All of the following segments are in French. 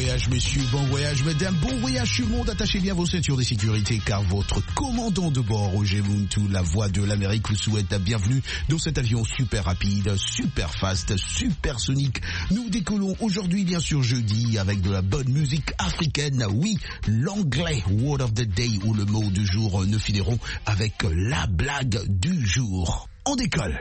voyage messieurs, bon voyage mesdames, bon voyage tout le monde, attachez bien vos ceintures de sécurité car votre commandant de bord, Roger Muntu, la voix de l'Amérique, vous souhaite la bienvenue dans cet avion super rapide, super fast, super sonique. Nous décollons aujourd'hui bien sûr jeudi avec de la bonne musique africaine, oui, l'anglais word of the day ou le mot du jour, nous finirons avec la blague du jour. On décolle.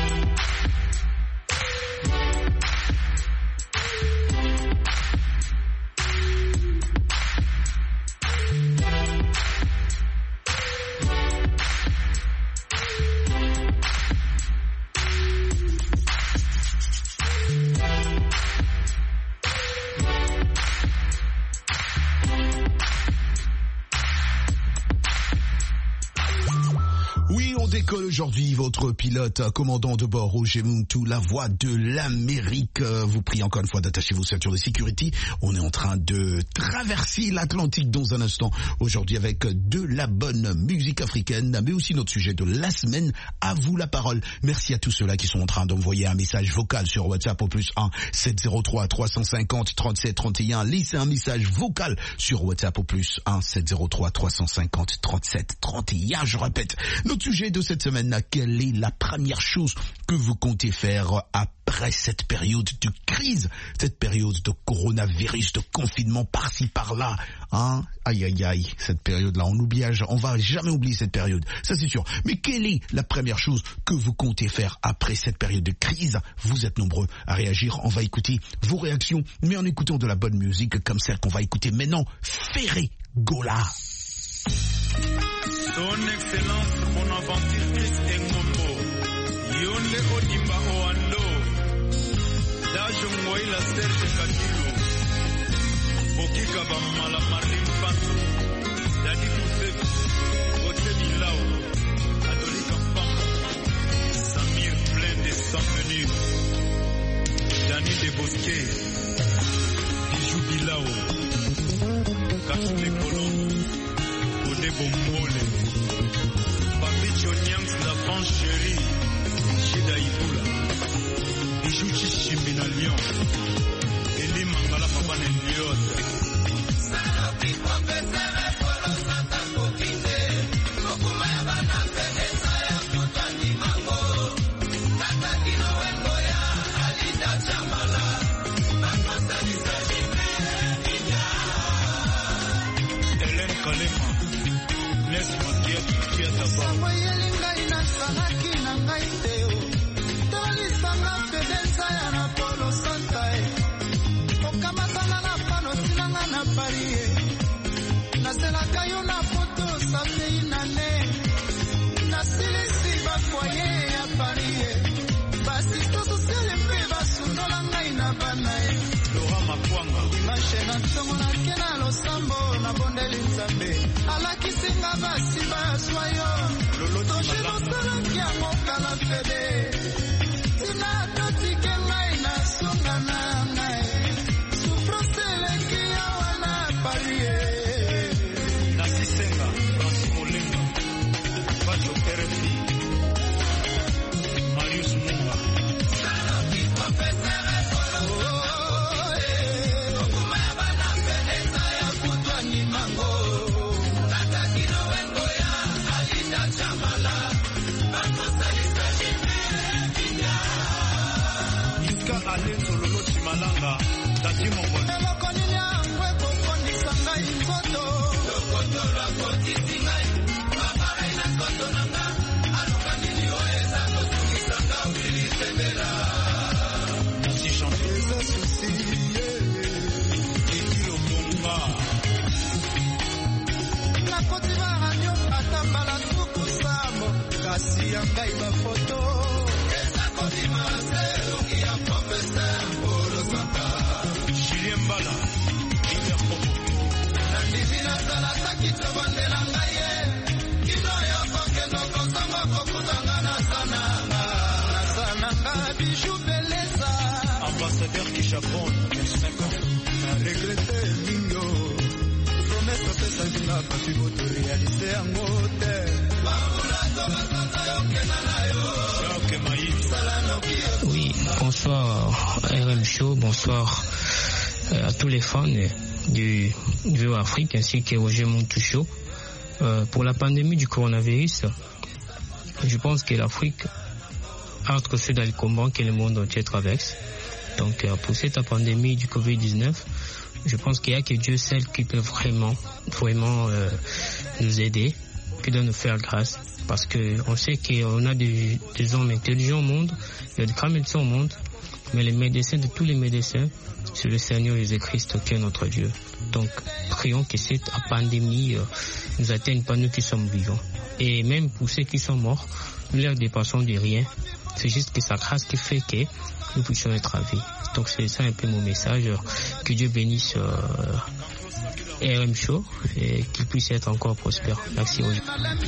Décolle aujourd'hui, votre pilote, commandant de bord, Roger Muntu, la voix de l'Amérique, vous prie encore une fois d'attacher vos ceintures de sécurité. On est en train de traverser l'Atlantique dans un instant, aujourd'hui avec de la bonne musique africaine, mais aussi notre sujet de la semaine. À vous la parole. Merci à tous ceux-là qui sont en train d'envoyer un message vocal sur WhatsApp au +1 703 350 37 31. Laissez un message vocal sur WhatsApp au +1 703 350 37 31. Je répète, notre sujet de cette semaine, quelle est la première chose que vous comptez faire après cette période de crise, cette période de coronavirus, de confinement par-ci par-là, hein? Aïe aïe aïe, cette période-là, on va jamais oublier cette période, ça c'est sûr. Mais quelle est la première chose que vous comptez faire après cette période de crise? Vous êtes nombreux à réagir, on va écouter vos réactions, mais en écoutant de la bonne musique comme celle qu'on va écouter maintenant, Ferré Gola. Son Excellence Bonaventure Engombo, Yonle Odimba Oando, Dajo Mwaila Serge Katilu, Bokika Bamala Marlin Panto, Dadi Mousseff, Ote Bilao, Adolika Fama, Samir plein de sang-menu, Dani de Bosquet, Bijou Bilao, Cache les colons, Odebo Mole, Papicho Nyans la France chérie, Shida Ibula, Ijuchi Shimbina Lyon, Eli Mangala Papa Nendiose. Sanopi Professeur Polo Santa Kokinde, Mokumaya Bana Fenesa ya Kutani Mango, Tata Kino Wengoya, Alida Chamala, Bako Salisa Jimbe, India. Hélène Kalema. Samoyelinga inasahaki na ngai teo Talisanga fedensa ya na Polo Santa Okamatanga na pano sinanga na parie Naselaka yo na foto sape inane Nasilisi bakwaye ya parie Basisto sosiale mpe basunola ngai na banae Lora Makwanga Dimashe na tongo na kena losambo na bondeli nzambe Alakisinga basi baswayo Toshe mosala kiango kala fede Tina totike ngai na songa na ngai Souffrance leki ya wana parie Nasisenga, Francis Molenga Pacho Kerefi Marius Munga Sanopi Professeur Alenzo Lolo Chimalanga, Tati Mongol. Elokoninya ngweko kondisa ngai nkoto. Lokoto lwako tisingai, mabara ina nkoto nanga. Alukanini oeza kosukisa nga wili sebela. Si chanteza susi, Ekilo Bonga. Nakoti baranyo atambala tuku samo. Kasi ya ngai bafoto. Eza koti maselo. Professeur Polo Santa Julien Mbala Ida Kopo Nandivina Salata Kitobandela Ngaye Kino Yoko Keno Kosama Kokutangana Sananga Sananga Bijou Beleza Ambassadeur qui chaperonne 5 ans Na regretté Mingo Promesse Pesa Vina Pati Boto réalisé en mote Baula Toba Santa Yokena Nayo Yoke Maïf Salano Kio Oui, bonsoir RM Show, bonsoir à tous les fans du VO Afrique ainsi qu'au Gémuntu Show. Pour la pandémie du coronavirus, je pense que l'Afrique a entrepris dans le combat que le monde entier traverse. Donc pour cette pandémie du Covid-19, je pense qu'il n'y a que Dieu seul qui peut vraiment nous aider, qui doit nous faire grâce. Parce qu'on sait qu'on a des hommes intelligents au monde, il y a des grands médecins au monde, mais les médecins de tous les médecins, c'est le Seigneur Jésus-Christ qui est notre Dieu. Donc prions que cette pandémie nous atteigne pas nous qui sommes vivants. Et même pour ceux qui sont morts, nous leur dépassons de rien. C'est juste que sa grâce qui fait que nous puissions être à vie. Donc c'est ça un peu mon message. Que Dieu bénisse RM Show et qu'il puisse être encore prospère. Merci aux gens.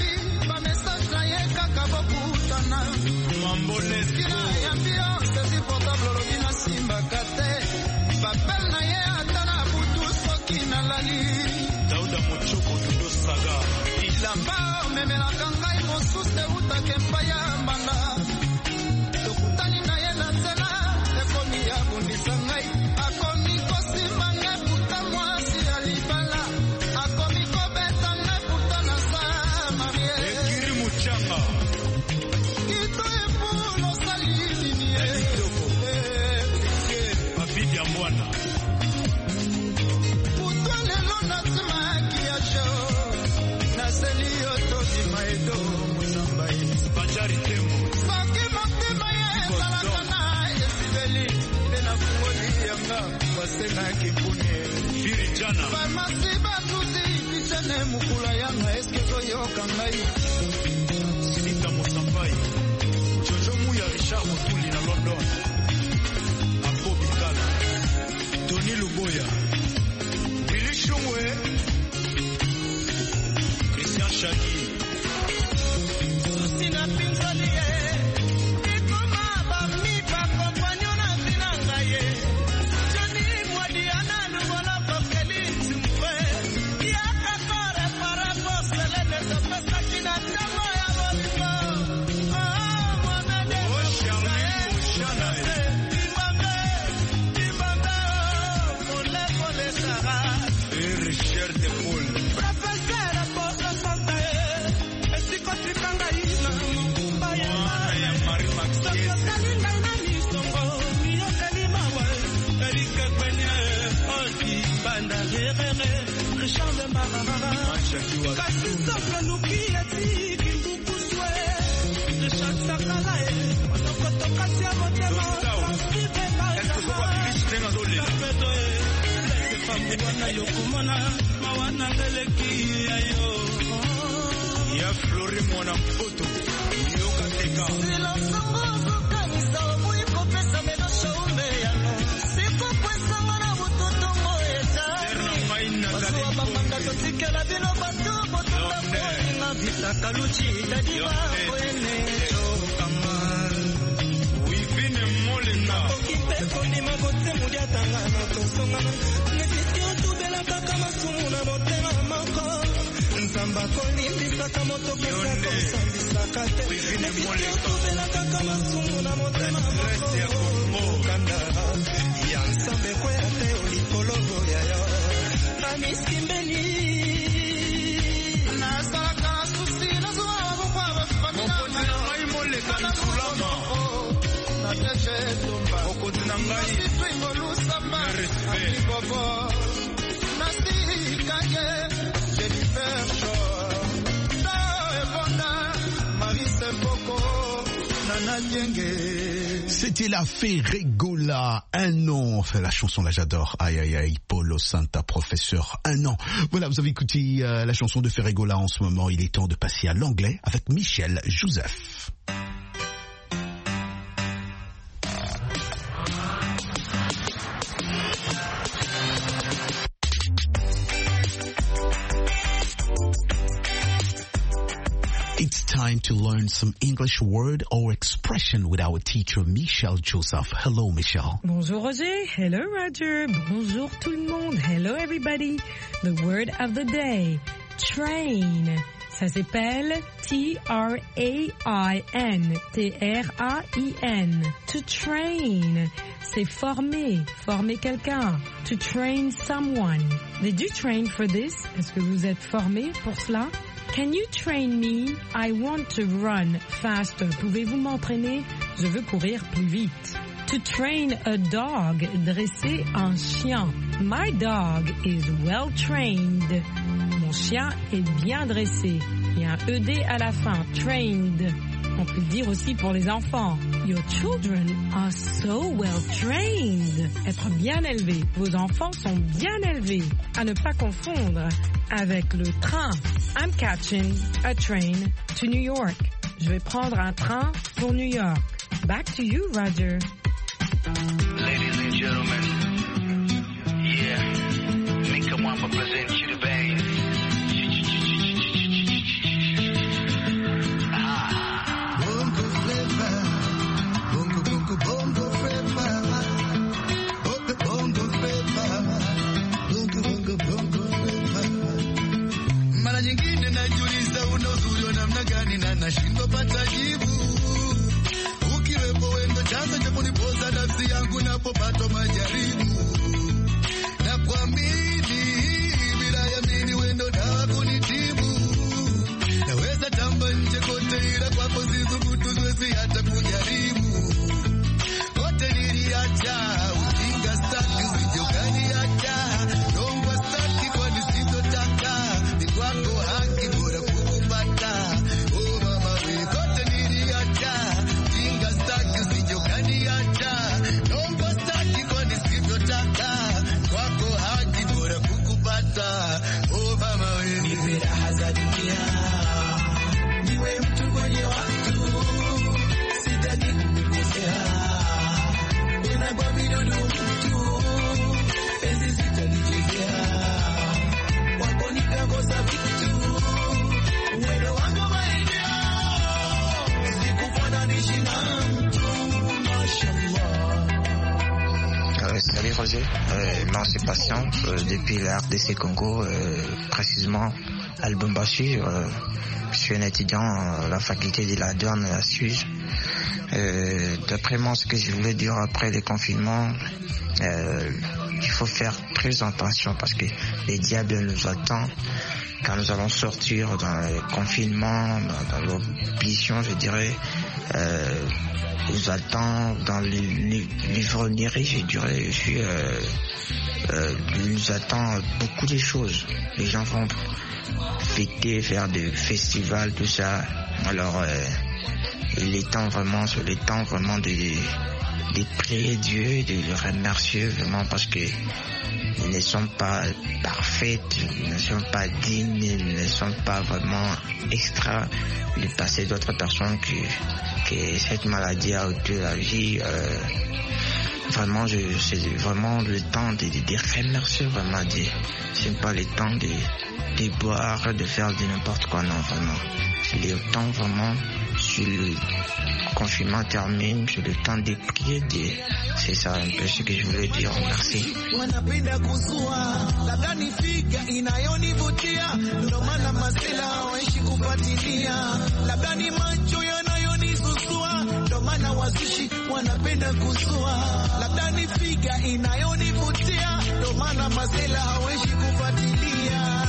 C'était la Ferregola, un an. Enfin, la chanson là j'adore. Aïe aïe aïe, Polo Santa, professeur, un an. Voilà, vous avez écouté la chanson de Ferregola en ce moment. Il est temps de passer à l'anglais avec Michel Joseph. It's time to learn some English word or expression with our teacher, Michel Joseph. Hello, Michel. Bonjour, Roger. Hello, Roger. Bonjour, tout le monde. Hello, everybody. The word of the day, train. Ça s'appelle T-R-A-I-N. T-R-A-I-N. To train. C'est former. Former quelqu'un. To train someone. Did you train for this? Est-ce que vous êtes formé pour cela? Can you train me? I want to run faster. Pouvez-vous m'entraîner? Je veux courir plus vite. To train a dog. Dresser un chien. My dog is well trained. Mon chien est bien dressé. Il y a un ED à la fin. Trained. On peut le dire aussi pour les enfants. Your children are so well trained. Être bien élevé. Vos enfants sont bien élevés. À ne pas confondre avec le train. I'm catching a train to New York. Je vais prendre un train pour New York. Back to you, Roger. Ladies and gentlemen, yeah, Mika Mwamba present you the band. Bongo flavor, bongo bongo bongo flavor, bongo bongo flavor, bongo bongo bongo flavor. Mara nyingine najiuliza unauzuri wa namna gani na nashindwa pata jibu. Ukiwepo wendo chanzo cha kunipoza nafsi yangu napopatwa majaribu. Na kuamini bila yamini wendo dawa kunitibu. Naweza tamba nje kote ila kwako sithubutu siwezi hata kujaribu. Kote niliacha ujinga staki usijokaniacha. Nongwa staki kwa nisitotaka. Ni kwako haki bora kukupata. Oh mama we kote niliacha ujinga staki usijokaniacha. Nongwa staki kwa nisitotaka. Kwako haki bora kukupata. Oh mama we nipe raha za dunia. Niwe mtu kwenye watu, sitaki kukukosea. Ninakuwa vidodo mtu, penzi sitalichezea. Wako nikakosa vitu, uwendo wangu maeneo. Sikufananisha na mtu, mashallah. Salut Roger, Émancipation depuis la RDC Congo, précisément à Lubumbashi. Je suis un étudiant à la faculté de la douane à Suisse. D'après moi, ce que je voulais dire après le confinement, il faut faire très attention parce que les diables nous attendent quand nous allons sortir dans le confinement, dans l'opposition, je dirais. Nous attend dans l'ivrognerie, je dirais. Nous attend beaucoup de choses. Les gens vont fêter, faire des festivals, tout ça. Alors, il est temps vraiment, c'est le temps vraiment de prier Dieu, de le remercier vraiment parce que ils ne sont pas parfaites, ils ne sont pas dignes, ils ne sont pas vraiment extra du passé d'autres personnes que cette maladie a ôté la vie. Vraiment, c'est vraiment le temps de remercier vraiment Dieu. C'est pas le temps de boire, de faire de n'importe quoi, non, vraiment. C'est le temps vraiment, sur le confinement termine, c'est le temps de prier Dieu. C'est ça un peu ce que je voulais dire. Merci. Wanapenda kuzua, labda ni figa inayonivutia, ndo maana masela hawaishi kufuatilia, labda ni macho yanayonisusua, ndo maana wazushi wanapenda kuzua, labda ni figa inayonivutia, ndo maana masela hawaishi kufuatilia.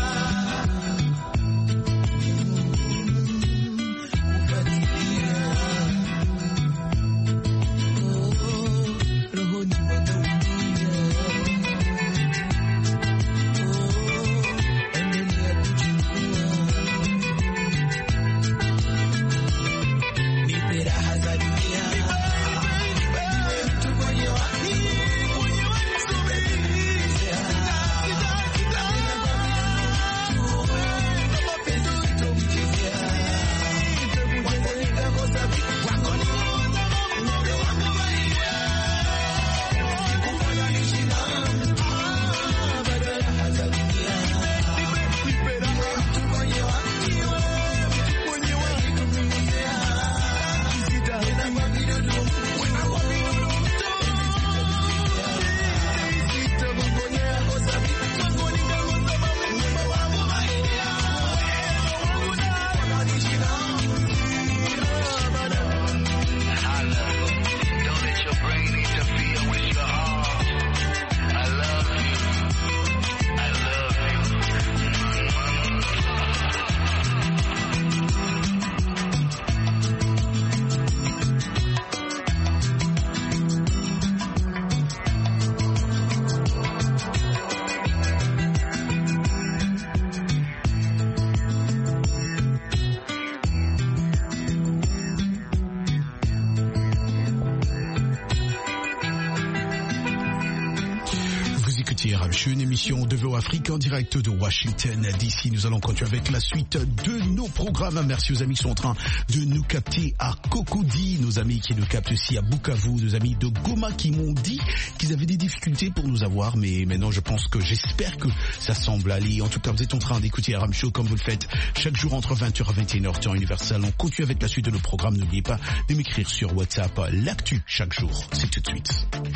écoutez Ramchou, une émission de VO Afrique en direct de Washington DC. Nous allons continuer avec la suite de nos programmes. Merci aux amis qui sont en train de nous capter à Cocody, nos amis qui nous captent aussi à Bukavu, nos amis de Goma qui m'ont dit qu'ils avaient des difficultés pour nous avoir, mais maintenant j'espère que ça semble aller. En tout cas, vous êtes en train d'écouter Ramchou comme vous le faites chaque jour entre 20h à 21h temps universel. On continue avec la suite de nos programmes. N'oubliez pas de m'écrire sur WhatsApp l'actu chaque jour. C'est tout de suite.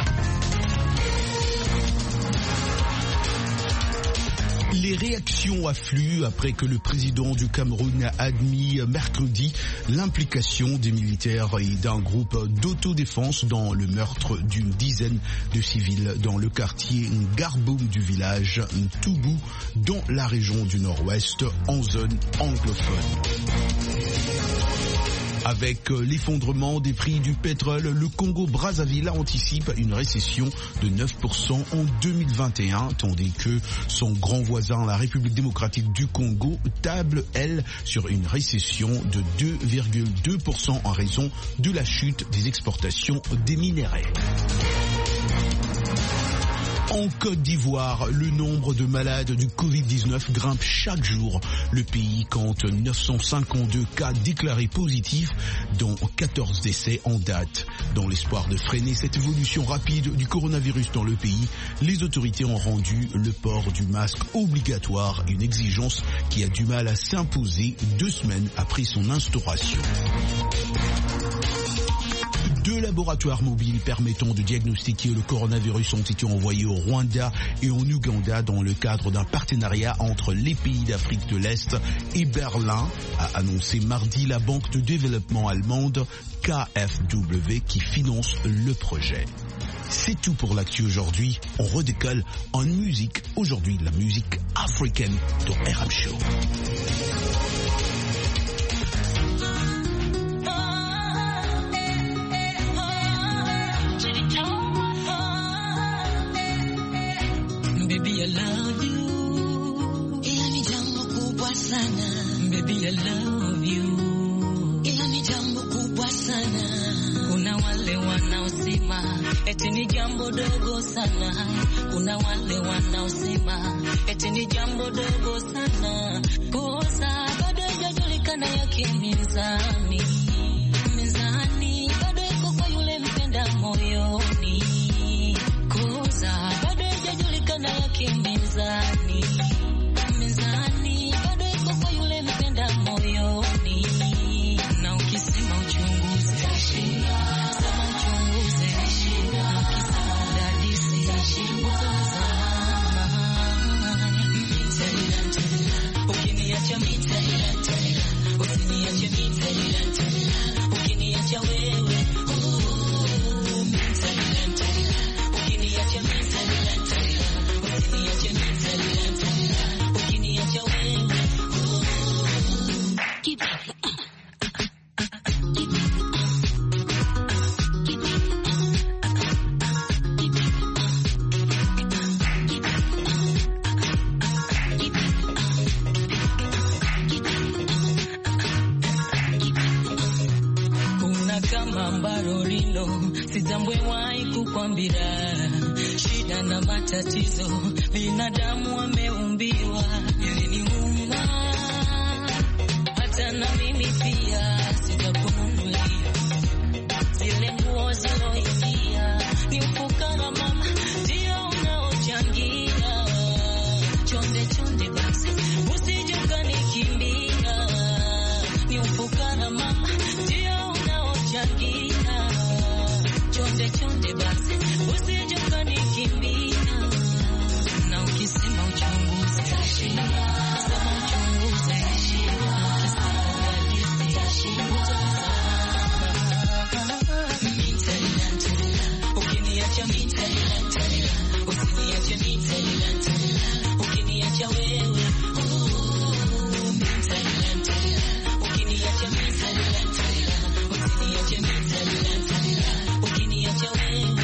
Les réactions affluent après que le président du Cameroun a admis mercredi l'implication des militaires et d'un groupe d'autodéfense dans le meurtre d'une dizaine de civils dans le quartier Ngarboum du village Ntoubou dans la région du Nord-Ouest en zone anglophone. Avec l'effondrement des prix du pétrole, le Congo-Brazzaville anticipe une récession de 9% en 2021, tandis que son grand voisin, la République démocratique du Congo, table, elle, sur une récession de 2,2% en raison de la chute des exportations des minerais. En Côte d'Ivoire, le nombre de malades du Covid-19 grimpe chaque jour. Le pays compte 952 cas déclarés positifs, dont 14 décès en date. Dans l'espoir de freiner cette évolution rapide du coronavirus dans le pays, les autorités ont rendu le port du masque obligatoire, une exigence qui a du mal à s'imposer 2 semaines après son instauration. 2 laboratoires mobiles permettant de diagnostiquer le coronavirus ont été envoyés au Rwanda et en Ouganda dans le cadre d'un partenariat entre les pays d'Afrique de l'Est et Berlin, a annoncé mardi la banque de développement allemande KfW qui finance le projet. C'est tout pour l'actu aujourd'hui. On redécolle en musique. Aujourd'hui, la musique africaine dans RM Show. Baby, I love you. Ila ni jambo kubwa sana. Baby, I love you. Ila ni jambo kubwa sana. Kuna wale wanaosema eti ni jambo dogo sana. Kuna wale wanaosema eti ni jambo dogo sana. Kosa bado haijajulikana yake mizani. Mizani bado iko kwa yule mpenda moyoni. Kosa bado haijajulikana yake mizani. Mizani bado iko kwa yule mpenda moyoni. Na ukisema uchunguze sema uchunguze. Ukisema udadisi ukiniacha mitaila, usiniache mitaila, ukiniacha wewe ukiniacha mitaila, usiniache mitaila, ukiniacha wewe sijambwewahi kukwambira shida na matatizo binadamu wameumbiwa iliniuma hata na mimi pia sijakununulia zile nguo ziloingia ni ufukara mama ndio unaochangia chonde chonde basi usije ukanikimbia ni ufukara mama ndio unaochangia chonde chonde basi usije ukanikimbia na ukisema uchunguze sema uchunguze ukiniacha mitaila, usiniache mitaila, ukiniacha wewe mitaila, ukiniacha mitaila, usiniache mitaila, ukiniacha wewe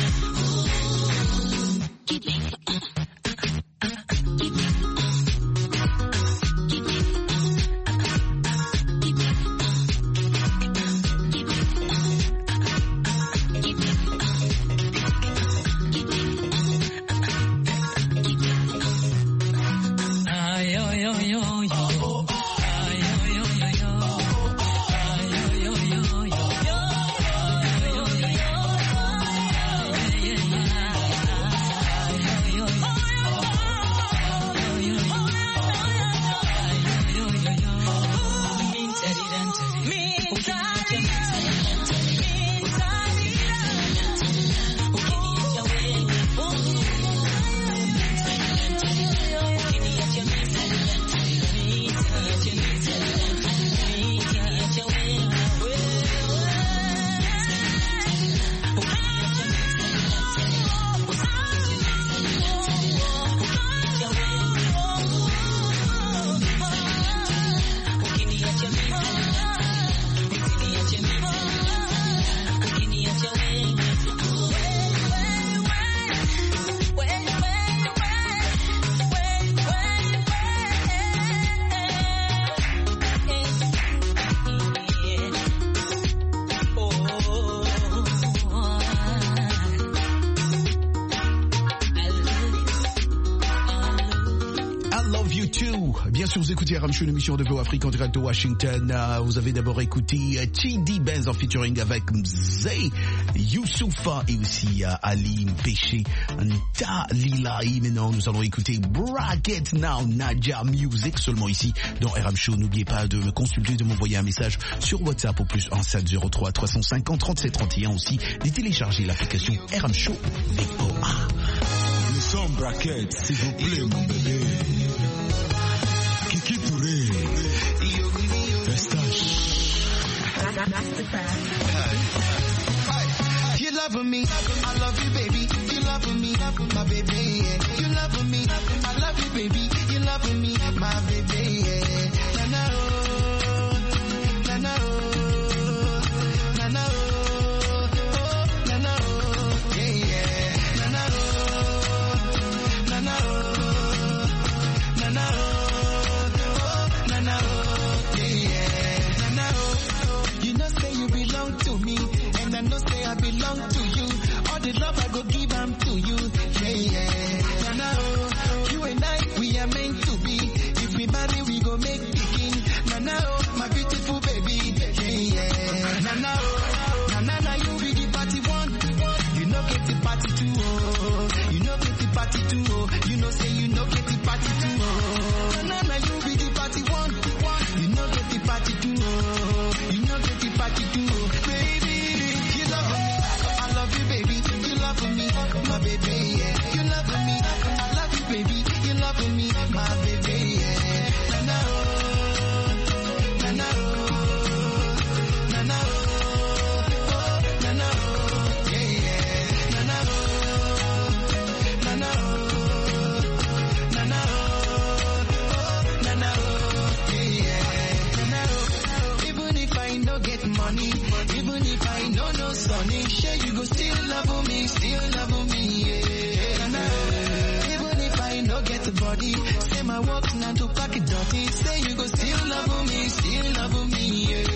Bien sûr, vous écoutez RM Show, une émission de Go Afrique en direct de Washington. Vous avez d'abord écouté Chidi Benz en featuring avec Mzee Youssoufa et aussi Ali Mpéché Ntalilaï. Maintenant, nous allons écouter Bracket Now, Nadia Music, seulement ici dans RM Show. N'oubliez pas de me consulter, de m'envoyer un message sur WhatsApp au plus 1703 350 37 31 aussi, de télécharger l'application RM Show VOA. Nous sommes Bracket, s'il vous plaît, mon bébé. Kiki Touré, Vestache. You love me, I love you, baby. You love me, my baby. Yeah. You love me, I love you, baby. You love me, my baby. Yeah. Na na oh, na na oh, na na oh, oh na na oh, yeah yeah. Na na oh, na na oh, na na oh, na na oh, yeah yeah. Na na oh, you know say you belong to me, and I know say I belong to you. All the love I go give am to you, yeah yeah. Na na oh, you and I we are meant to be. If we marry we go make pikin. Na na oh, my beautiful baby, yeah yeah. Na na oh, na na you be the party one. You know get the party too oh. You know get the party too oh. You know say you know get the party too oh. Na na you be the party one. You know get the party too oh. You know get the party too oh. Baby, you love me, I love you, baby. You love me, my baby, yeah. You love me, I love you, baby. You love me, my baby, yeah. Na na oh, na na oh, na na oh, na na oh, yeah yeah. Na na oh, na na oh, na na oh, na na oh, yeah yeah. Na na oh, even if I no get money, even if I no sunny, sure you go still love me, yeah. Na na, even if I no get the body, say my work now to pack it dirty, say you go still love me, yeah.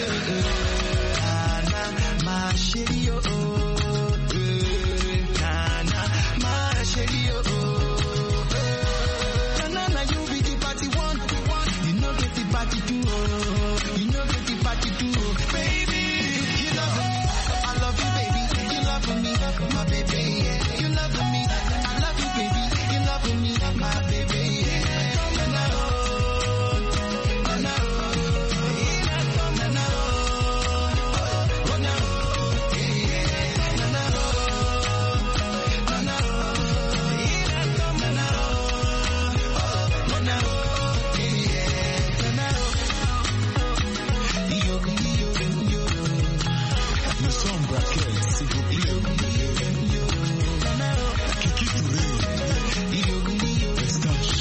Na na, my shitty oh, na na, my shitty oh, na na, you be the party one, you know get the party two oh, you know get the party two oh, baby, you love me, I love you, baby, you love me, my baby, yeah. You love me, I love you, baby, you love me, my baby, yeah. Na na oh, na na oh, na na oh, na na oh, yeah. Na na oh, na na oh, na na oh, na na oh, yeah. Na na oh, yo yo yo. Nous sommes Bracket, s'il vous plaît, mon bébé. Kiki Touré, Vestache.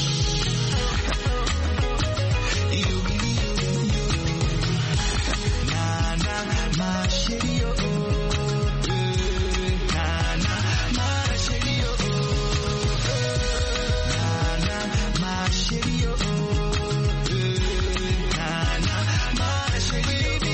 Na na, my shitty oh, na na, my shitty oh, na na, my shitty oh, na na, my shitty.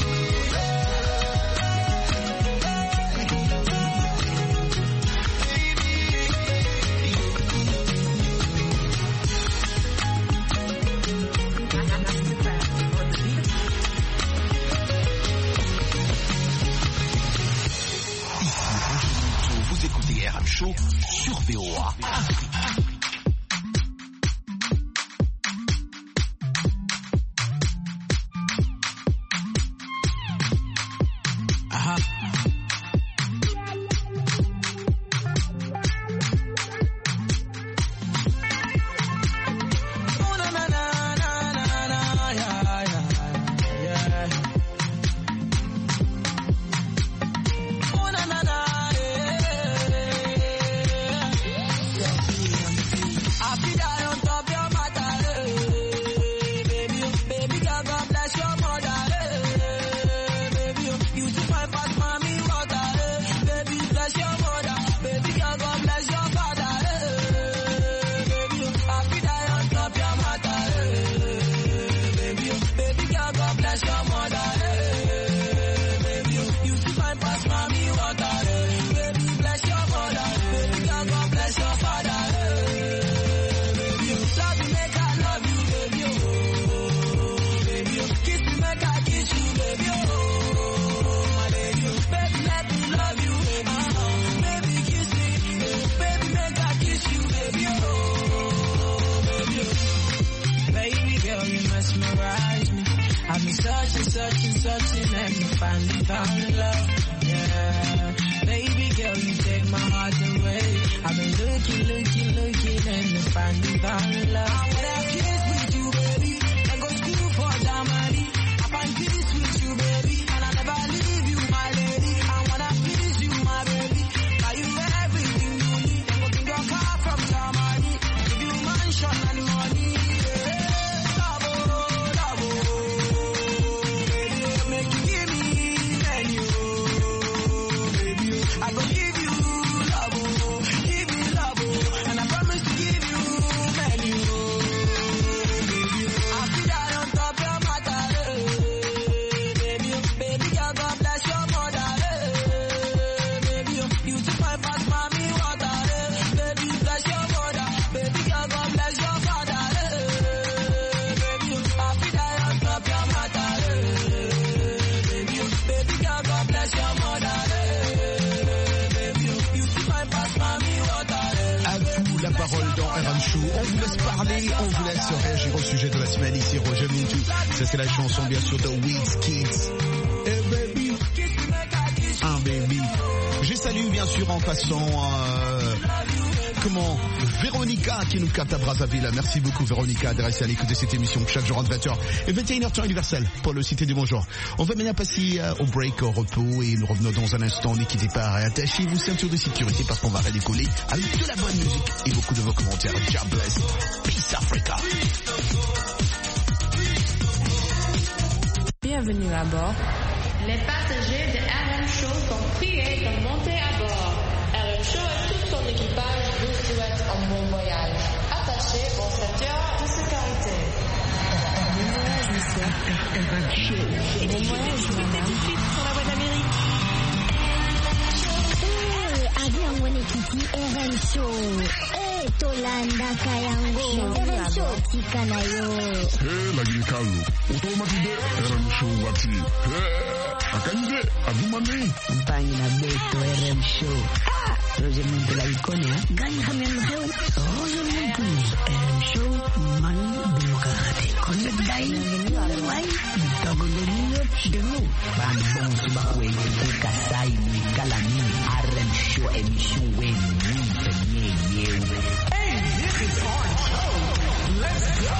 Vous écoutez RM Show sur VOA. searching, and finally found love. Yeah, baby girl, you take my heart away. I've been looking, and finally found love. I wanna kiss with you, baby, and go school for Germany. I find peace with you, baby, and I never leave you, my lady. I wanna please you, my baby. Buy you everything you need, and go get your car from Germany. Give you mansion and money. On vous laisse parler, on vous laisse réagir au sujet de la semaine. Ici Roger Muntu, ça c'est la chanson bien sûr de Wizkid. Hey baby, un baby. Je salue bien sûr en passant Véronica qui nous capte à Brazzaville. Merci beaucoup Véronica de rester à l'écoute de cette émission chaque jour entre 20h et 21h temps universel pour le citer du bonjour. On va maintenant passer au break, au repos et nous revenons dans un instant. Ne quittez pas, attachez-vous ceinture de sécurité parce qu'on va redécoller avec de la bonne musique et beaucoup de vos commentaires. God bless. Peace Africa. Bienvenue à bord. Les passagers de RM Show sont priés de monter à bord. RM Show et tout son équipage vous souhaitent un bon voyage. Attachez vos ceintures de sécurité. Bon voyage, monsieur. Bon voyage, madame. Tout de suite sur la voie d'Amérique. Avion Monekiti RM Show. Tolanda Kayango. RM Show Tikanayo. Lagi kalu. Otomatide RM Show wati. Akanje adumane. Mpani na beto RM Show. Roger Muntu la ikonia. Gani hamemheu. Roger Muntu. RM Show man demokrate. Konde dai. Wai. Togolonyo chidemu. Bambon subakwe. Kasai Mikalami. RM Show emission when Hey, this is our show. Let's go.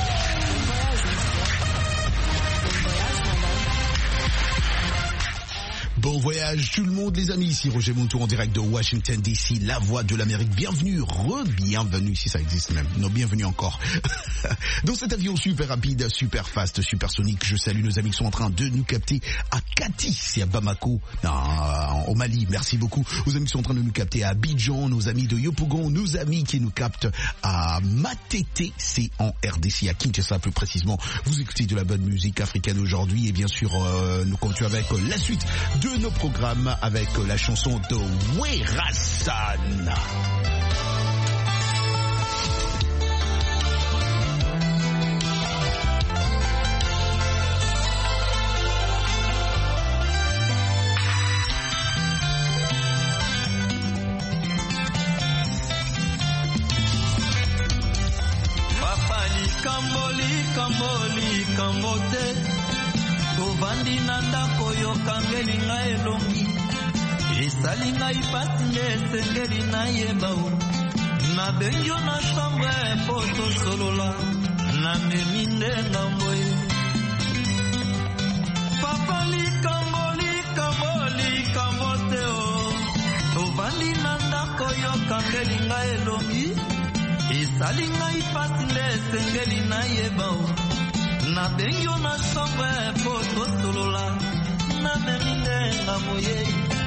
Bon voyage tout le monde les amis, ici Roger Montour en direct de Washington DC, la voix de l'Amérique. Bienvenue, re-bienvenue si ça existe même, non bienvenue encore. Dans cet avion super rapide, super fast, super sonique, je salue nos amis qui sont en train de nous capter à Kati, c'est à Bamako, au Mali, merci beaucoup. Aux amis qui sont en train de nous capter à Abidjan, nos amis de Yopougon, nos amis qui nous captent à Matete, c'est en RDC, à Kinshasa plus précisément. Vous écoutez de la bonne musique africaine aujourd'hui et bien sûr nous continuons avec la suite de nos programmes avec la chanson de Werasan. Kambote Tovandi nanda koyo kangeli nga elongi Esali nga ipasi nde esengeli na yebao Na bengyo na chambre poto solola Na memi nde ngamboye Papa likambote o Tovandi nanda koyo kangeli nga elongi Esali nga ipasi nde esengeli na yebao Na bengyo na chambre poto solola Na memi nde ngamboye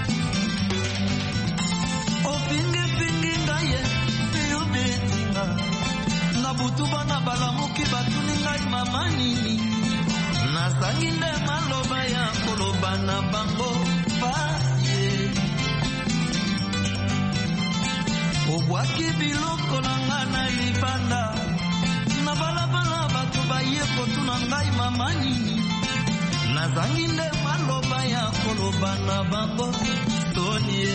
Opingi ngaye Piyo betinga Na butu bana balamuki batuni ngai mama nini Nazangi nde maloba ya koloba na bango Pasi Obwaki biloko na nga na libanda Na balabala batu baye kotuna ngai mama nini Nazangi nde maloba ya koloba na bango Tonie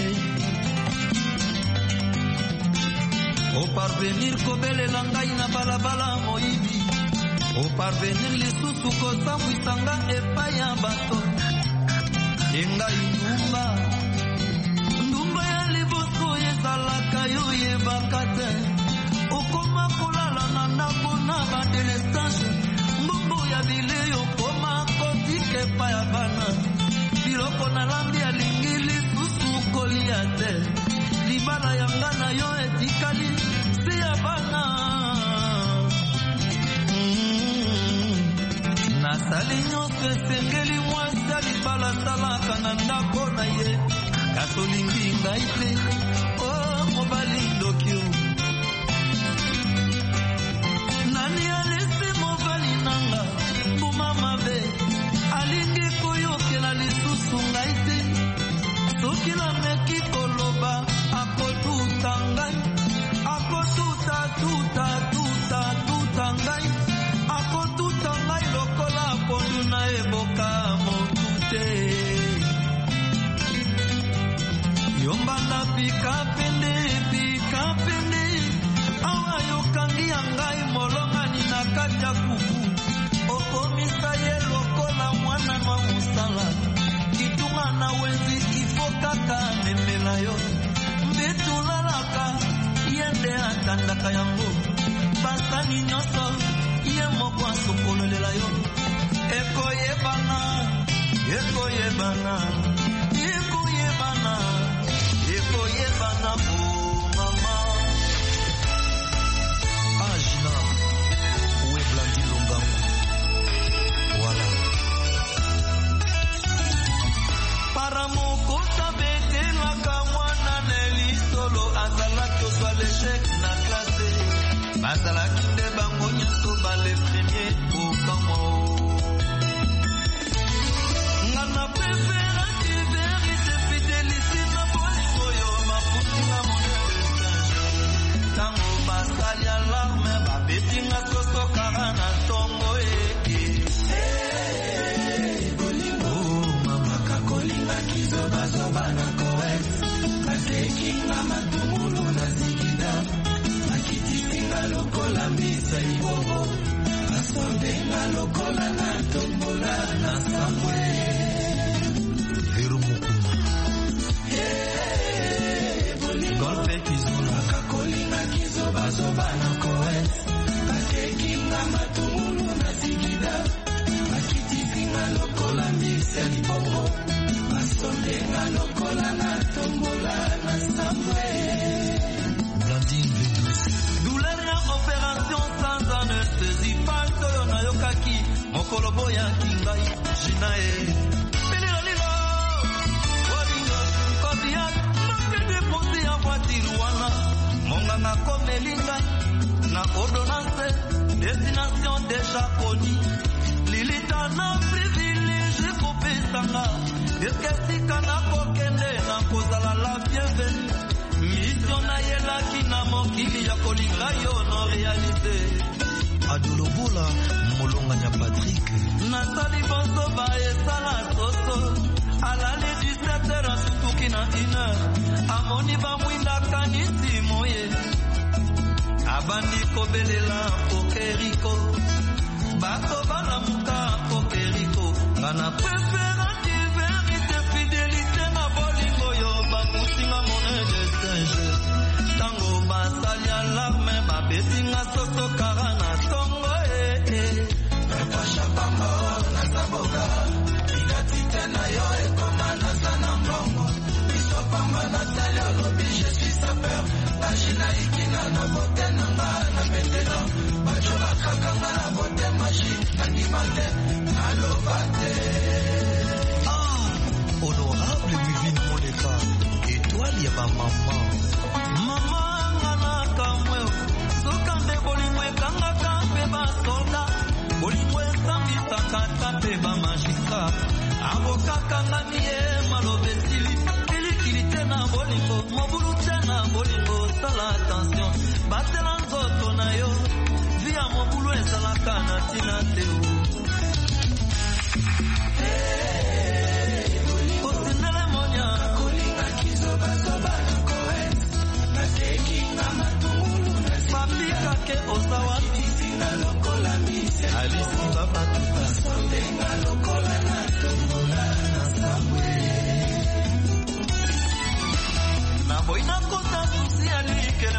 O parvenir kobelela ngai na balabala moyibi oparvenir lisusu kosambwisanga epai ya bato engai ndumba ya liboso ezalaka yo yebaka te okoma kolala na ndako na badelestage mbongo ya bilei okoma kotika epai ya bana biloko na lambi alingi lisusu kolia te libala yanga na yo etikali se ya bana nasali nyonso esengeli mwasi ya libala asalaka na ndako na ye kasi olingi ngai te o mobali ndokio nani alesi mobali nanga mbuma mabe alingi koyokela lisusu ngai te soki nameki koloba akotuta ngai akotuta ngai akotuta ngai lokola pondu na eboka motu te yombanda pika pende awa yokangi ya ngai molongani na kati ya kuku okomisa ye lokola mwana mwa mosala kitunga na wenzi ifo kaka memela yo mbetulalaka ye nde atandaka yango basani nyonso ye moko asokololela yo ekoyebana po mama Ajna uwe Blandi Longango voilà para moko tabetelaka mwana neli solo azalaki ozwa l'échec na classe bazalaki nde bango nyonso bale premier okamo ngana preferaki verite fidelité na bolingo yo mapusinga monelesa tango basali alarme babetinga sosokara na ntongo bolingo mama kakolinga kizobazoba na correct katekinga matumulu na zikida akitisinga lokola mbisa ibobo asondenga lokola na tombola na samwe golpe kizola kakolinga kizobazoba na correct katekinga matumulu na zikida akitisinga lokola mbisa ibobo asondenga lokola na tombola na samwe douleur ya opération sans anesthésie panto yo na yokaki mokolobo ya kingai jinae pililolilo olingo kobiat manque de ponti ya voiture wana monganga komelinga na ordonnance destination déjà connue lilita na privilège kopesanga eskesika na kokende na kozala la bienvenue mission na yelaki na mokili ya kolinga yo no réalité adolobula molonganya Patrick nasali bonso baesala soso alali 17h asutuki na 1h amoni bamwindaka nisimo ye abandi kobelela kokeriko bato balamuka kokeriko ngana preferaki verite fidelité na bolingo yo bakusinga monnaie de singe tango basali alarme babetinga sosokara na tongo napashapamba na saboka igatite na yo ekoma na sana mbongo isopamba na tali alobi je suis sapeur agina ikina na bote na nga na metena bajo bakakanga na bote maji na nimate na lobate honorable Mivine Moleka étoile ya ba mama ngana kamwe sokande bolingo ekangaka mpe basoda bolingo esambisaka ta mpe bamagistrat abokakangani ye maloba esili kilikili te na bolingo mobulu te na bolingo sala attention batela nzoto na yo vi ya mobulu ezalaka na ntina te osindele monia kolinga kizobazoba na koet natekinga matungulu papikake ozawapi singa lokola mise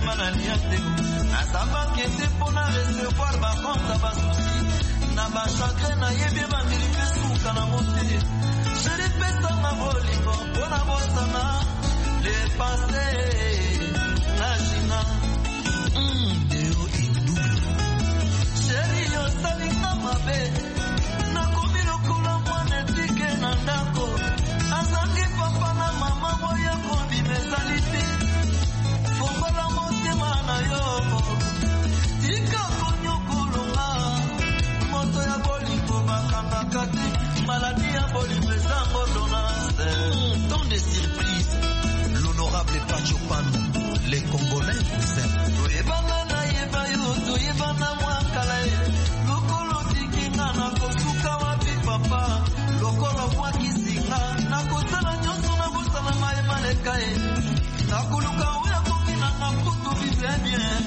motema na lia te nazambaki ete mpona recevoir bakonta basusi na bachagre nayebi ebandeli mpe suka na mote jeripesanga bolingo mpona bosana le passé na jina deo indouble sheri yosalinga mabe nakomi lokola mwana etike na ndako azangi papa na mama boya kondima ezali te fongola motema na yo tika konyokolonga moto ya bolingo bakangaka te maladi ya bolingo ezango donaste tant de surprise l'honorable Pachopano les Congolais vous aiment toyebanga na yeba yo toyebana mwakala ye lokolo tikinga na kosuka wapi papa lokolo mwakisinga na kosala nyonso na bosala mayemaleka ye nakoluka oya kokina na kutu vive bien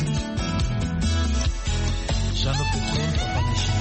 Jeanne Poutron, Papa Michel.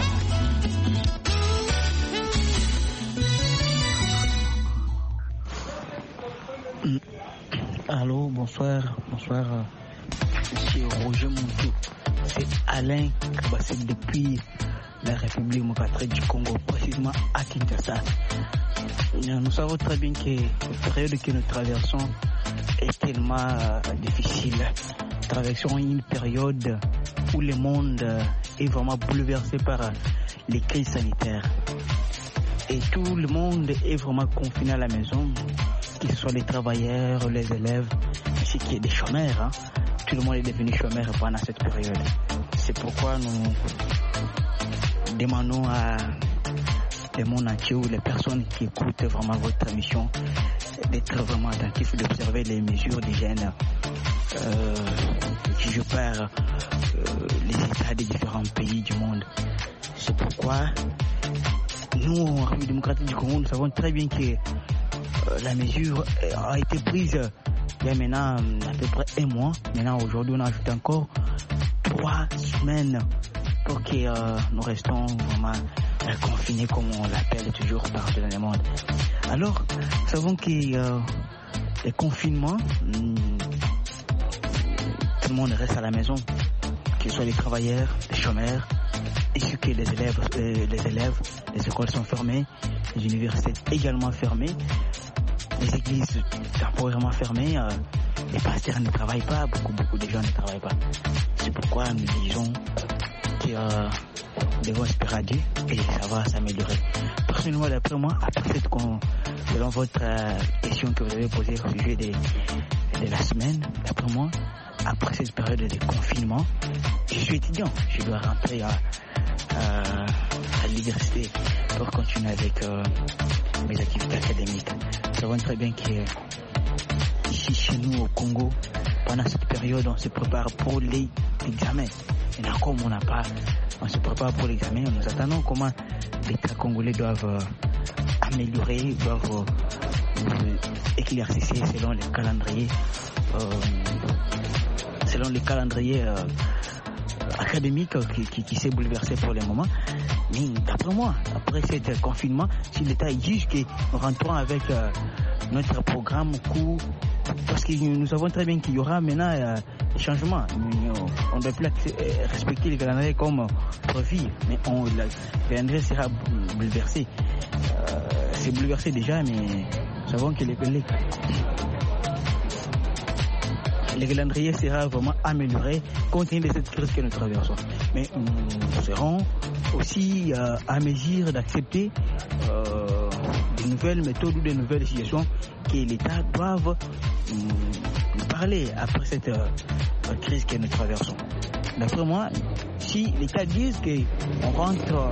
Allô, bonsoir, monsieur Roger Moutou. C'est Alain Kabassé depuis la République démocratique du Congo, précisément à Kinshasa. Nous savons très bien que la période que nous traversons est tellement difficile. Nous traversons une période où le monde est vraiment bouleversé par les crises sanitaires. Et tout le monde est vraiment confiné à la maison, que ce soit les travailleurs, les élèves, ainsi que des chômeurs. Hein. Tout le monde est devenu chômeur pendant cette période. C'est pourquoi nous demandons à le monde entier ou les personnes qui écoutent vraiment votre émission d'être vraiment attentifs, d'observer les mesures d'hygiène qui je perds les états des différents pays du monde. C'est pourquoi nous, en République démocratique du Congo, nous savons très bien que la mesure a été prise il y a maintenant à peu près 1 mois. Maintenant, aujourd'hui, on ajoute encore 3 semaines pour que nous restons vraiment confinés, comme on l'appelle toujours partout dans le monde. Alors, nous savons que les confinements, tout le monde reste à la maison, que ce soit les travailleurs, les chômeurs, ainsi que les élèves, les écoles sont fermées, les universités également fermées, les églises temporairement fermées, les pasteurs ne travaillent pas, beaucoup de gens ne travaillent pas. C'est pourquoi nous disons que nous devons espérer à Dieu et ça va s'améliorer. Personnellement, d'après moi, selon votre question que vous avez posée au sujet de la semaine, d'après moi, après cette période de confinement, je suis étudiant, je dois rentrer à l'université pour continuer avec mes activités académiques. Nous savons très bien que ici chez nous au Congo, pendant cette période, on se prépare pour l'examen. Et là, comme on se prépare pour l'examen, nous attendons comment l'État congolais doivent améliorer, doivent éclaircir selon les calendriers. Selon les calendriers académiques qui s'est bouleversé pour le moment. Mais d'après moi, après ce confinement, si l'État juge que nous rentrons avec notre programme court, parce que nous savons très bien qu'il y aura maintenant des changements. On ne doit plus respecter les calendriers comme prévu, mais le calendrier sera bouleversé. C'est bouleversé déjà, mais nous savons que le calendrier sera vraiment amélioré compte tenu de cette crise que nous traversons. Mais nous serons aussi à mesure d'accepter de nouvelles méthodes ou de nouvelles situations que l'État doive nous parler après cette crise que nous traversons. D'après moi, si l'État dit qu'on rentre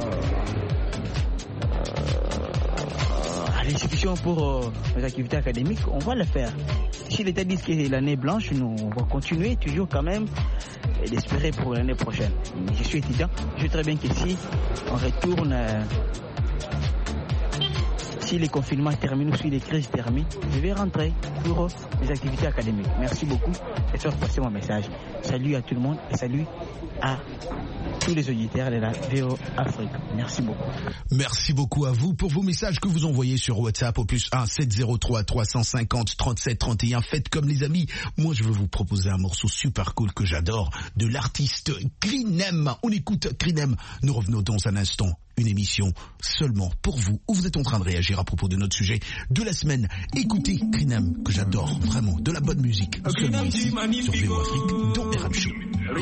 à l'institution pour nos activités académiques, on va le faire. Si l'État dit que l'année blanche, nous on va continuer toujours quand même d'espérer pour l'année prochaine. Je suis étudiant, je sais très bien que si on retourne si les confinements terminent ou si les crises terminent, je vais rentrer pour les activités académiques. Merci beaucoup. J'espère passer mon message. Salut à tout le monde et salut à tous les auditeurs de la VO Afrique. Merci beaucoup. Merci beaucoup à vous pour vos messages que vous envoyez sur WhatsApp au +1 703 350 37 31. Faites comme les amis. Moi, je veux vous proposer un morceau super cool que j'adore de l'artiste Crinem. On écoute Crinem. Nous revenons dans un instant. Une émission seulement pour vous, où vous êtes en train de réagir à propos de notre sujet de la semaine. Écoutez Crinem, que j'adore vraiment, de la bonne musique, seulement ici, sur VO Afrique, dans RM Show.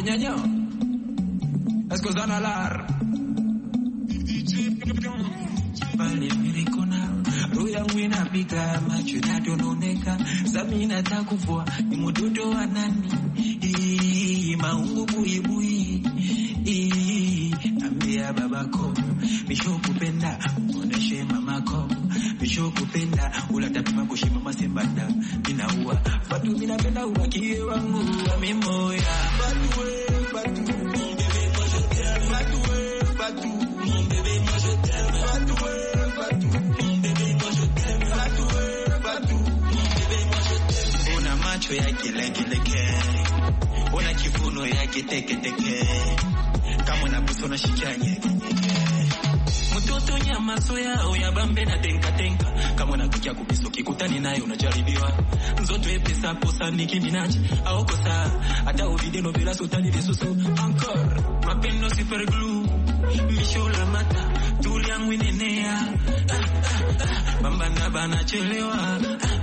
Ambia babako mishokupenda muoneshe mamako mishokupenda ulatapima kushima masembanda minaua fatu minapenda ubakie wangu wa mimoya fatu we fatu mon bébé moi je t'aime fatu we fatu mon bébé moi je t'aime fatu we fatu mon bébé moi je t'aime fatu we fatu mon bébé moi je t'aime una macho yake lekeleke una kifuno yake teketeke kama na buso na shikanye mtoto nyama soya uyabambe na tenka tenka kama na kukia kupiso kikutani nayo unajaribiwa nzoto epesa posa nikibinaji au kosa hata uvide no vela sotani de soso encore mapendo super glue mishola mata tuliangu inenea bamba na bana chelewa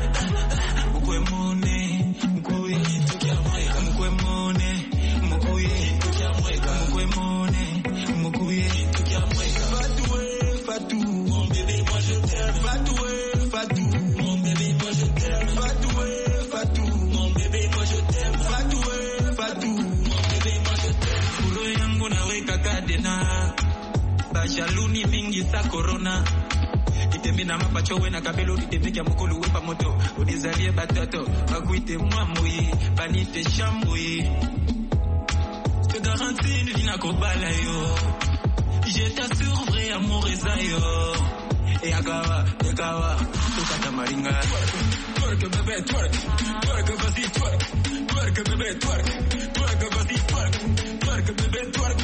ukwemone mkuye tukiamweka mkwemone mkuye tukiamweka mkwemone mkuye tukiamweka Fatou, mon bébé, moi je t'aime. Fatou, Fatou, mon bébé, moi je t'aime. Fatou, Fatou, mon bébé, moi je t'aime. Fatou, Fatou, mon bébé, moi je t'aime. Fulo yangu na weka kadena, bashaluni mingi sa corona. Itembe na mapacho we na kabelo itembe kya mukulu we pa moto. Unizalie batoto, bakuite mwamuyi, banite shambuyi. Je te garantis une vie na kobala yo. Je t'assure vrai amour ezayo et agawa tukata maringa twerk bébé twerk vas-y twerk bébé twerk vas-y twerk bébé twerk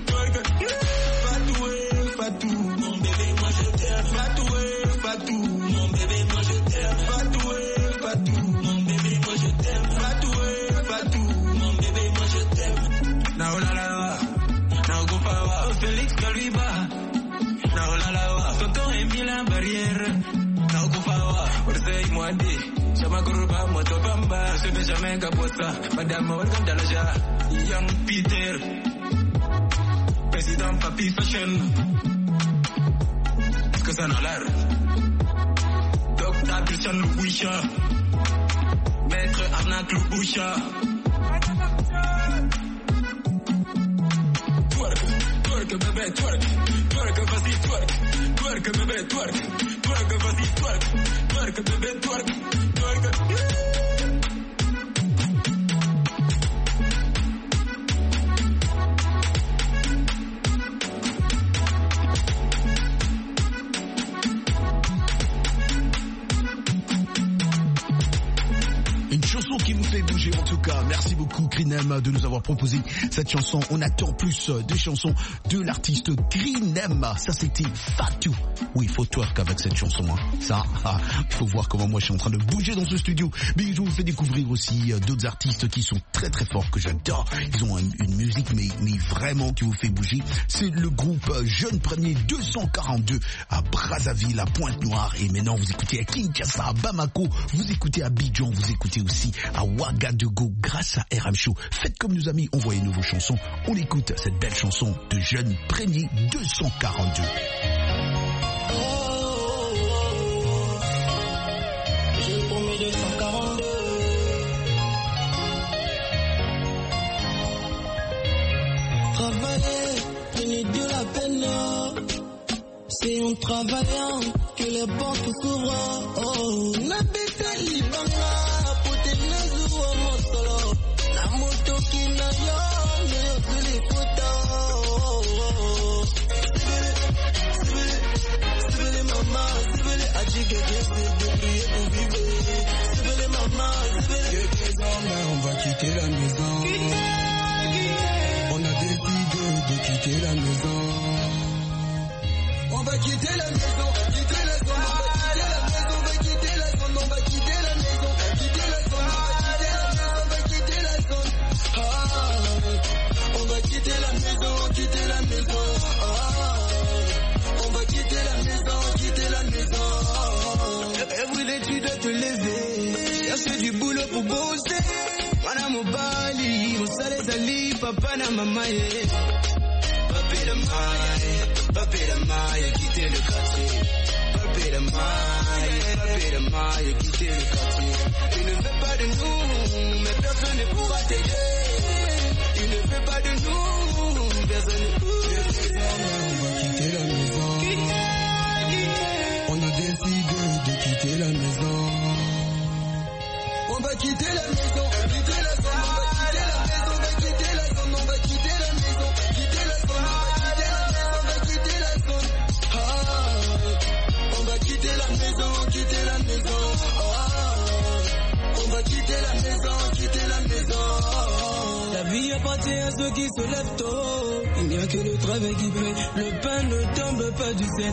Fatou mon bébé moi je t'aime Fatou mon bébé moi je t'aime Fatou mon bébé moi je t'aime Fatou mon bébé moi je t'aime na la Félix Kaliba, na olalawa, tonton Emila barrière, na okufawa, orsei mwadi, sama kuruba moto bamba, sebe jamais kaposa, madame welcome dalaja, young Peter, président Papi Fashion, Skazanalar, Dr. Christian Luboucha, Maître Arnac Luboucha. Twerk bébé twerk vas-y twerk bébé twerk vas-y twerk bébé twerk Une chanson qui vous fait bouger en tout cas. Merci beaucoup Crinem de nous avoir proposé cette chanson. On attend plus de chansons de l'artiste Crinem. Ça c'était Fatou. Oui, il faut twerk avec cette chanson. Hein. Ça, il faut voir comment moi je suis en train de bouger dans ce studio. Mais je vous fais découvrir aussi d'autres artistes qui sont très très forts, que j'adore. Ils ont une musique mais vraiment qui vous fait bouger. C'est le groupe Jeune Premier 242 à Brazzaville, à Pointe-Noire. Et maintenant vous écoutez à Kinshasa, à Bamako, vous écoutez à Abidjan, vous écoutez aussi à Ouagadougou grâce à RM Show. Faites comme nos amis, envoyez-nous vos chansons. On écoute cette belle chanson de Jeune Premier 242. J'ai promis 242. Travailler, prenez de la peine. C'est en travaillant que les portes s'ouvrent. Oh, n'habitez l'Ibanga. de prier pour vivre. Zébélé maman, zébélé. Désormais on va quitter la maison. On a décidé de quitter la maison. On va quitter la maison, quitter la zone, on va quitter la maison, on va quitter la maison, quitter la zone, on va quitter la zone, on va quitter la maison, quitter la maison, on va quitter la maison, quitter la maison. Everyday tu dois te lever, chercher du boulot pour bosser. Madame Mobali, mon salaire Ali, papa na maman. Papé de maille, quitter le quartier. Papé de maille, quitter le quartier. Il ne veut pas de nous, mais personne ne pourra t'aider. Il ne veut pas de nous, personne ne pourra t'aider. On va quitter la maison. On a décidé de quitter la maison. On va quitter la maison, quitter la zone, on va quitter la maison, on va quitter la zone, on va quitter la maison, quitter la zone, on va quitter la zone, on va quitter la maison, quitter la maison, on va quitter la maison, quitter la maison. La vie appartient à ceux qui se lèvent tôt. Il n'y a que le travail qui paie. Le pain ne tombe pas du ciel.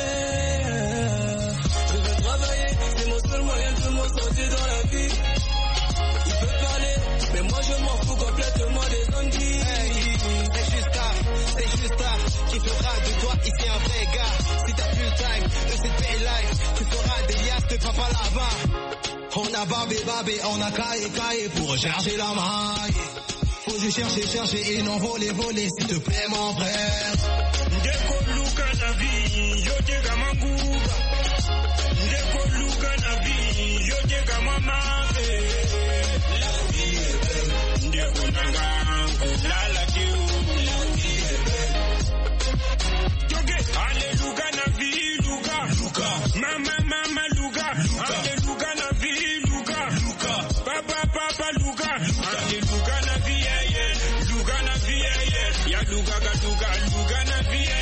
Je veux travailler, c'est mon seul moyen de m'en sortir dans la vie. Il peut parler, mais moi je m'en fous complètement des zombies. C'est juste ça qui fera de toi ici un vrai gars. Si t'as plus le time de cette paix life, tu feras des liasses de papa là-bas. On a babé, on a caillé pour chercher la maille. Faut juste chercher et non voler, s'il te plaît mon frère. Ndeko luka na vie, yo te gamanguba. Ndeko luka na vie, yo te gamamave. La vie est belle, ndeko nangango, la kiu. La vie est belle. Toge, allez luka na vie, luka. Mama luka. Allez luka na vie, luka. Papa luka. Allez luka na vie, luka na vie, ya luka na vie,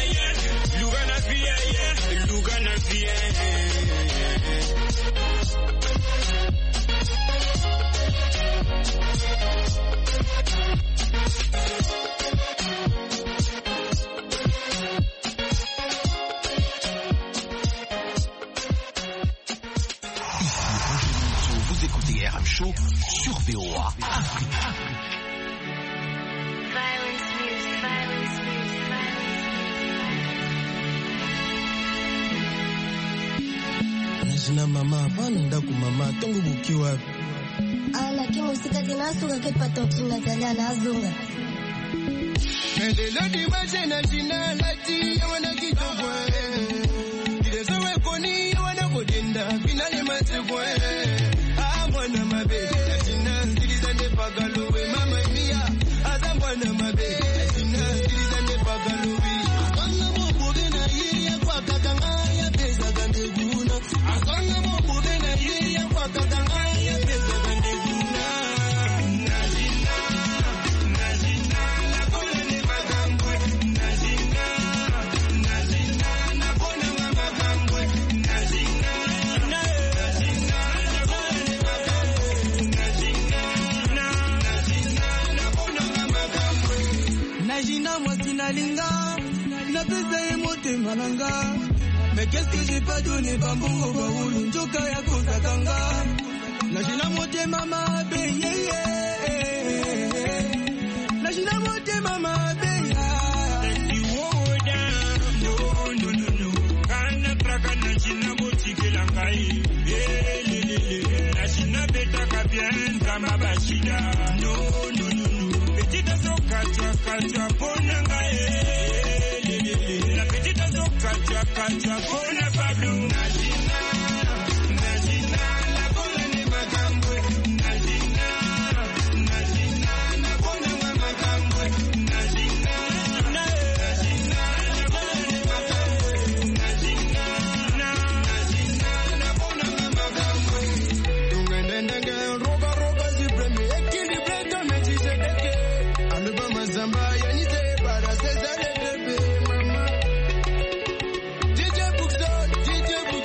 luka na vie. Vous écoutez RM Show sur VOA Afrique. Najina mama, panda kumama, tongo buki wapi? Lakini usikati nasuka kipato kinazalea nazunga. Ndelo di majena jina lati wana kitobwe. Dilezowe koni wana kodenda finale matsebwe. Mwana mabe, jina dilizane pagalowe mama mia. Mwana mabe, jina dilizane pagalowe. Asanga mobuge na yeye kwa kakanga ya pesa gandeguna. Asanga mobuge na yeye kwa kakanga ya pesa gandeguna. Najina na kona ni magambwe. Najina na kona wa magambwe. Najina na kona ni magambwe. Najina mwasina linga, na pesa ye motema nanga. Mais qu'est-ce que j'ai pas donné bambongo baulu njoka ya kozakanga. Najina motema mabe Najina motema mabe No kana traka najina motikela ngai. Najina beta kabien kama bashida. No petite zoka chwa pona ngai. La petite zoka chwa pona Pablo. Najina na pona ni magambwe. Najina na pona wa magambwe. Najina na pona ni magambwe. Najina na pona wa magambwe. Tungenenge roba zipremi ekilibre to mejiseke. Alubama zamba yanite para Cesare bebe mama. DJ Buxon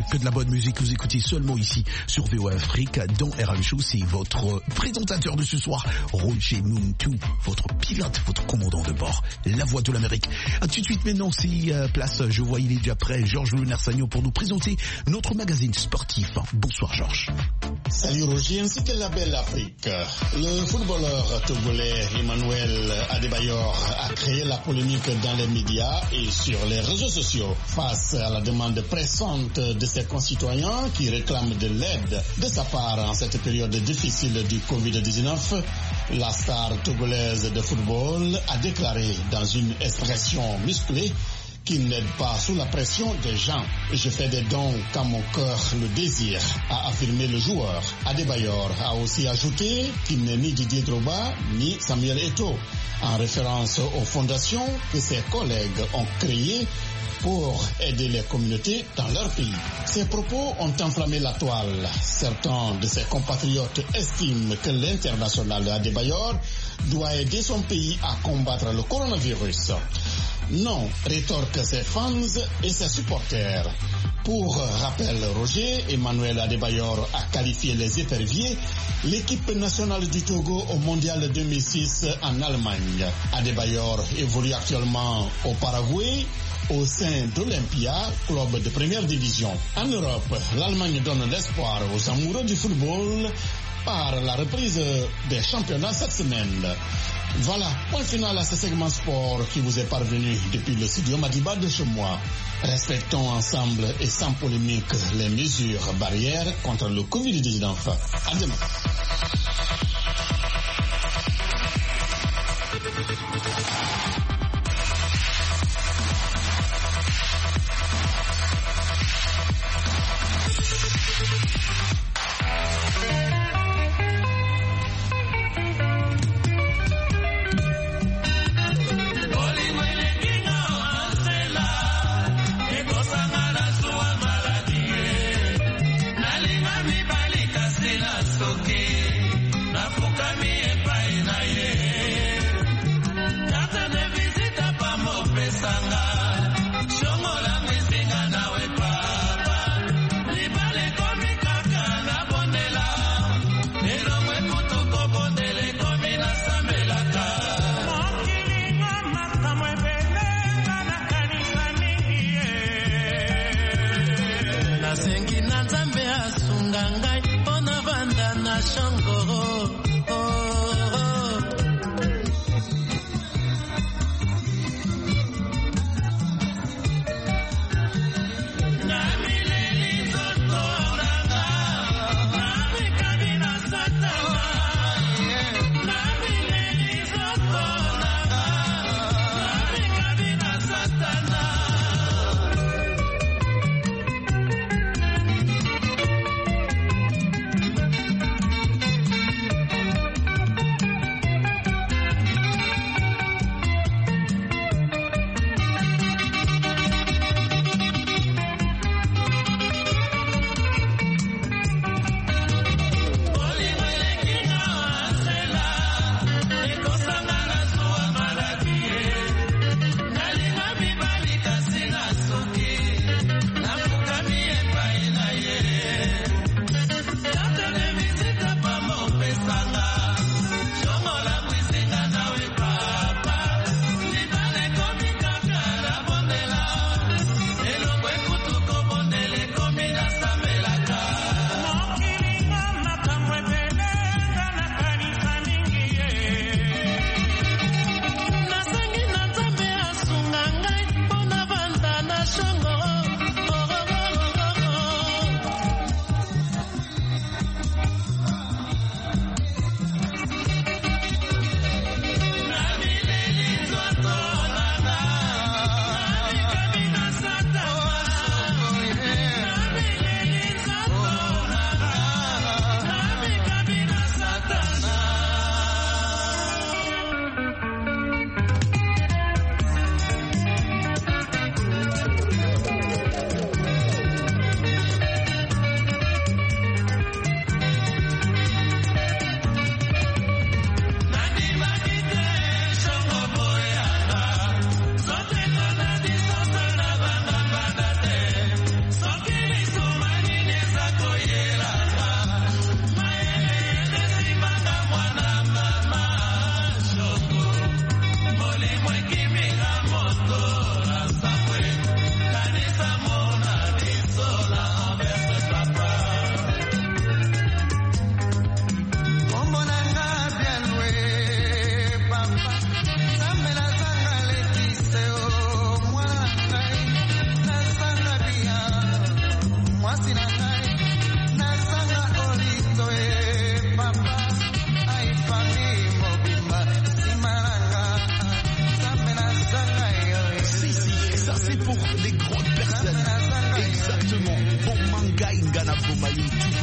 que de la bonne musique. Vous écoutez seulement ici sur VOA Afrique dans RM Show. C'est votre présentateur de ce soir, Roger Muntu, votre pilote, votre commandant de bord, la voix de l'Amérique. Tout de suite maintenant, c'est place, je vois il est déjà prêt, Georges Lunersagno pour nous présenter notre magazine sportif. Bonsoir Georges. Salut Roger, ainsi que la belle Afrique. Le footballeur togolais Emmanuel Adebayor a créé la polémique dans les médias et sur les réseaux sociaux face à la demande pressante de ses concitoyens qui réclament de l'aide de sa part en cette période difficile du Covid-19. La star togolaise de football a déclaré dans une expression musclée qu'il n'aide pas sous la pression des gens. Je fais des dons quand mon cœur le désire, a affirmé le joueur. Adebayor a aussi ajouté qu'il n'est ni Didier Drogba ni Samuel Eto'o, en référence aux fondations que ses collègues ont créées pour aider les communautés dans leur pays. Ces propos ont enflammé la toile. Certains de ses compatriotes estiment que l'international Adebayor doit aider son pays à combattre le coronavirus. Non, rétorquent ses fans et ses supporters. Pour rappel, Roger, Emmanuel Adebayor a qualifié les éperviers, l'équipe nationale du Togo au Mondial 2006 en Allemagne. Adebayor évolue actuellement au Paraguay, au sein d'Olympia, club de première division. En Europe, l'Allemagne donne l'espoir aux amoureux du football par la reprise des championnats cette semaine. Voilà, point final à ce segment sport qui vous est parvenu depuis le studio Madiba de chez moi. Respectons ensemble et sans polémique les mesures barrières contre le Covid-19. À demain.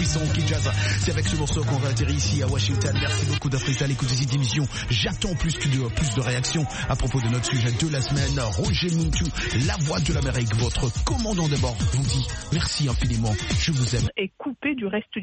puissant Kinshasa. C'est avec ce morceau qu'on va atterrir ici à Washington. Merci beaucoup d'être resté à l'écoute de cette émission. J'attends plus de réactions à propos de notre sujet de la semaine. Roger Muntu, la voix de l'Amérique, votre commandant de bord, vous dit merci infiniment. Je vous aime. Et coupé du reste du